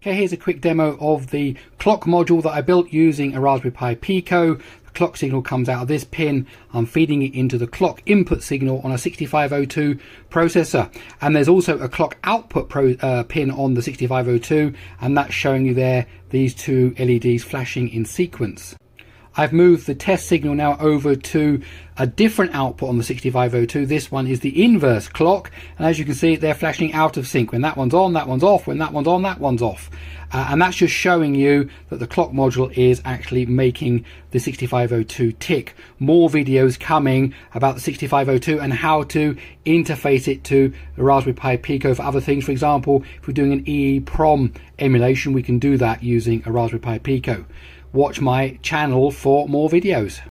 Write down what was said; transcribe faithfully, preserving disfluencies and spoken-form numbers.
Okay, here's a quick demo of the clock module that I built using a Raspberry Pi Pico. The clock signal comes out of this pin. I'm feeding it into the clock input signal on a sixty-five oh two processor. And there's also a clock output pro, uh, pin on the sixty-five oh two, and that's showing you there these two L E Ds flashing in sequence. I've moved the test signal now over to a different output on the sixty-five oh two. This one is the inverse clock, and as you can see, they're flashing out of sync. When that one's on, that one's off. When that one's on, that one's off. Uh, and that's just showing you that the clock module is actually making the sixty-five oh two tick. More videos coming about the sixty-five oh two and how to interface it to the Raspberry Pi Pico for other things. For example, if we're doing an EEPROM emulation, we can do that using a Raspberry Pi Pico. Watch my channel for more videos.